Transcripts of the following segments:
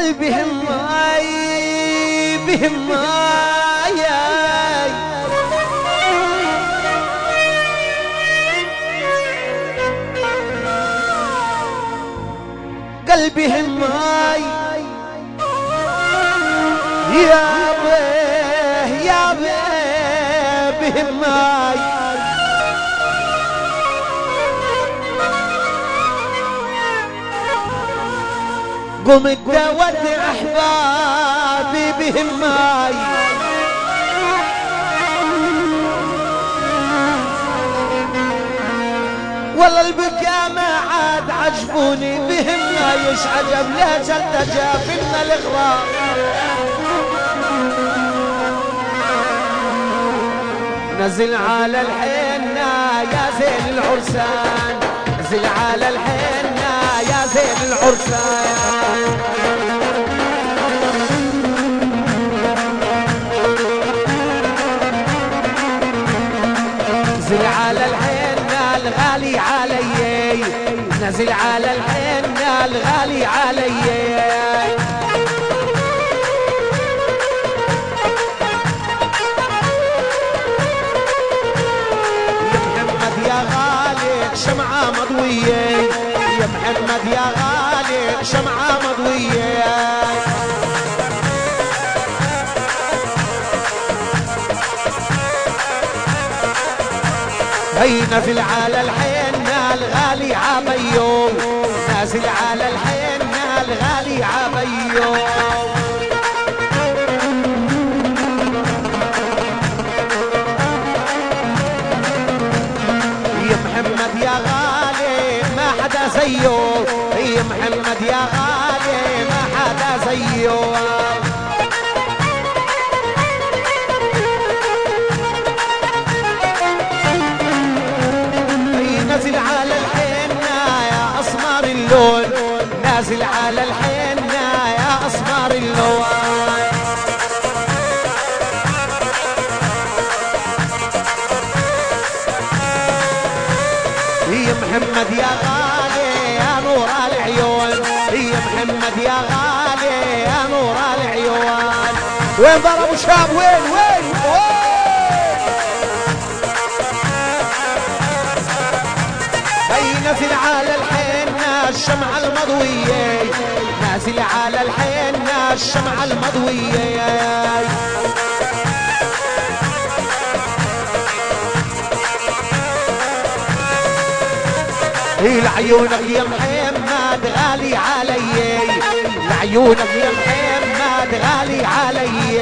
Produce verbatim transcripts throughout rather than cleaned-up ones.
قلبي هماي بهماي قلبي هماي يا بيه يا بيه بهماي قمت داود احبابي بهماي والله البكاء ما عاد عجبوني بهماي ايش عجب ليش التجا فينا الاغراء نزل على الحنة يا زين العرسان نزل على الحنة يا زين العرسان نزل على الحنة الغالي علي نزل على الحنة الغالي علي شمعة مضوية يا محمد يا غالي شمعة مضوية هي نزل على الحنة الغالي عبيو نازل على الحنة الغالي عبيو محمد يا غالي ما حدا زيه يا محمد يا غالي ما حدا زيه نازل على الحنة يا أسمر اللون نازل على الحنة يا أسمر اللون يا محمد يا غالي يا نور العيون يا محمد يا غالي يا نور العيون وين ضربوا شاب وين وين وين هي نزل على الحنة الشمعة المضوية نازل على الحنة الشمعة المضوية لعيونك يا محمد غالي علي لعيونك يا محمد غالي علي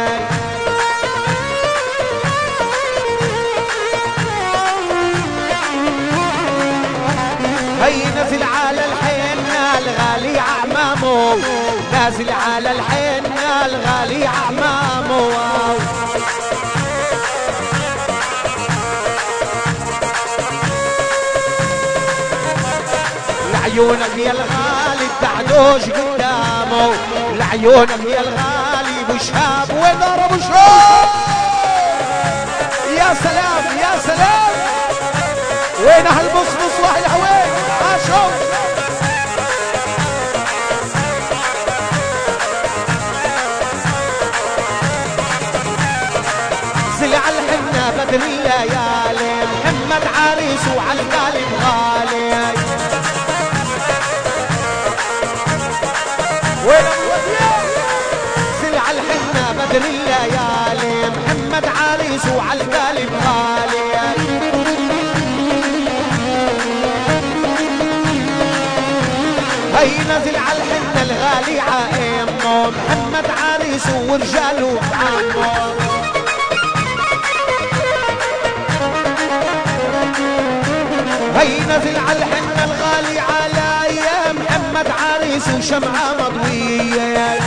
هي نزل على الحنة الغالي عمامو نازل على الحنة الغالي عمامو لعيونك يا الغالي التعدوش قدامه لعيونك يا الغالي بشهاب وين ضرب بشهاب يا سلام يا سلام وين اهل بصبص واحد وين اشوف زل على الحنة بدل الليالي محمد عريس وعلى القالب غالي زل على الحنة بدل الليالي محمد عريس وعلى القالب غالي هي نزل على الحنة الغالي عامه محمد عريس ورجاله عامه هي نزل على الحنة الغالي على محمد عريس وشمعة مضوية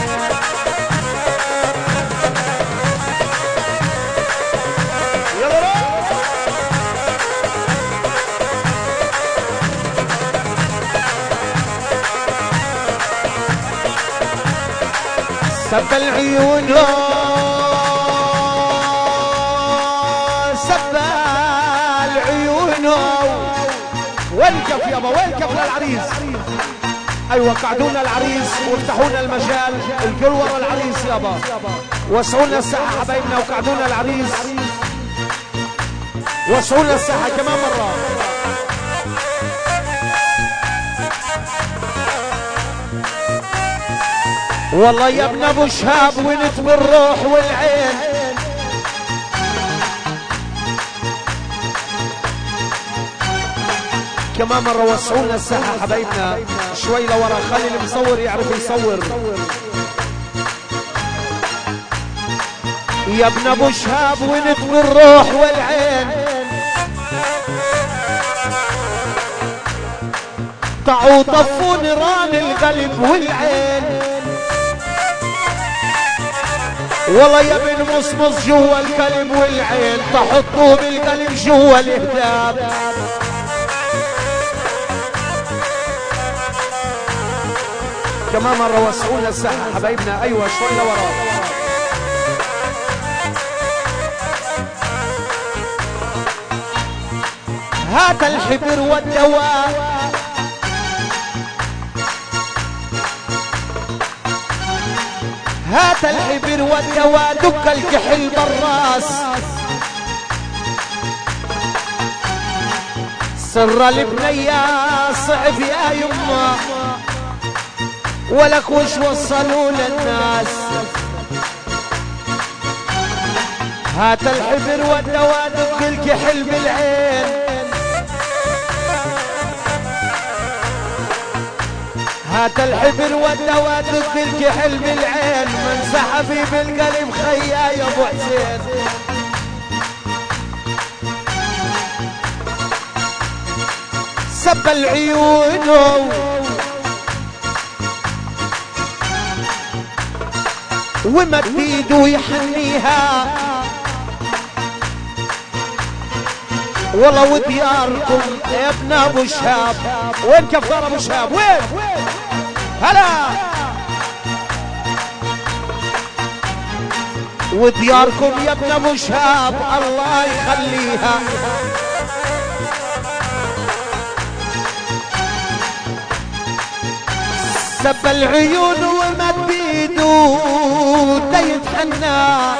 سب العيون سب العيون وين كف يابا وين كف للعريس ايوه قعدونا العريس وافتحونا المجال، الكل ورا العريس يابا، وسعوا لنا الساحه حبايبنا وقعدونا العريس، وسعوا لنا الساحه كمان مره. والله يا ابن ابو شهاب ونت بالروح والعين، كمان مرة وسعوا لنا الساحة حبايبنا شوي لورا، خلي المصور يعرف يصور. يا ابن ابو شهاب ونت بالروح والعين، طعوا طفوا نيران القلب والعين، والله يا ابن مصمص جوا القلب والعين، تحطوه بالقلب جوا الاهداب. كمان مرة وسعوا لنا الساحة حبايبنا، ايوه شوي لورا. هات الحبر والدواء، هات الحبر والدواء، دق الكحل بالراس، سر البنية صعب يا يما، ولك وش وصلوا للناس. هات الحبر والدواء، دق الكحل بالعين، هات الحبر والدواء، دق الكحل بالعين، من سحبي بالقلب خيا يا ابو حسين. سب العيون ومد ايده يحنيها، والله ودياركم يا ابن ابو شهاب. وين كفار ابو شهاب؟ وين؟ هلا ودياركم يا ابن ابو شهاب الله يخليها. سب العيون ومد ايده يتحنى،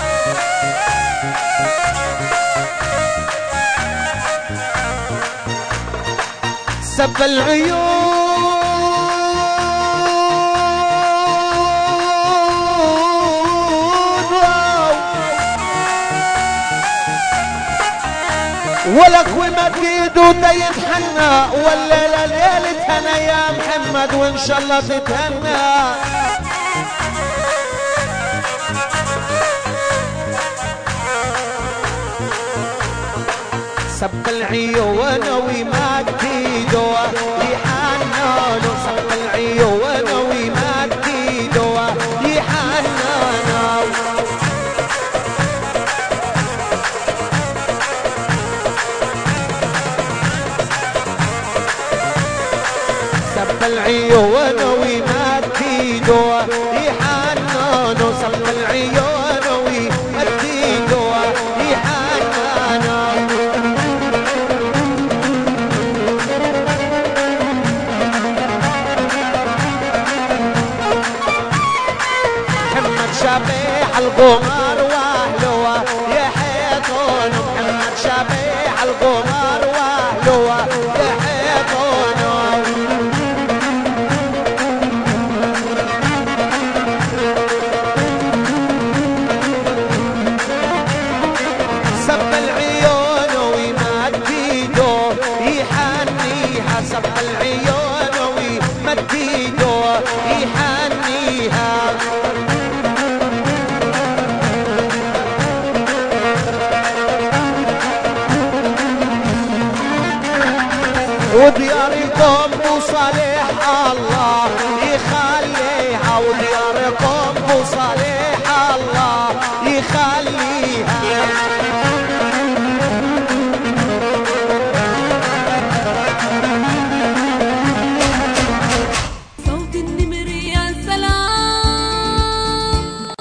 سب العيون ولك ومد ايده يتحنى، والليله ليله انا يا محمد وان شاء الله تتهنى. سب العيون ومد ايده يحنن، سب العيون ومد ايده يحنن، سب العيون ومد ايده يحنن، سب العيون ومد ايده يحنن. شبيح القمر واهله يحيطون، محمد شبيح القمر واهله يحيطون. سب العيون ومد ايده يحنيها، سب العيون ومد ايده يحنيها. ودياركم توصل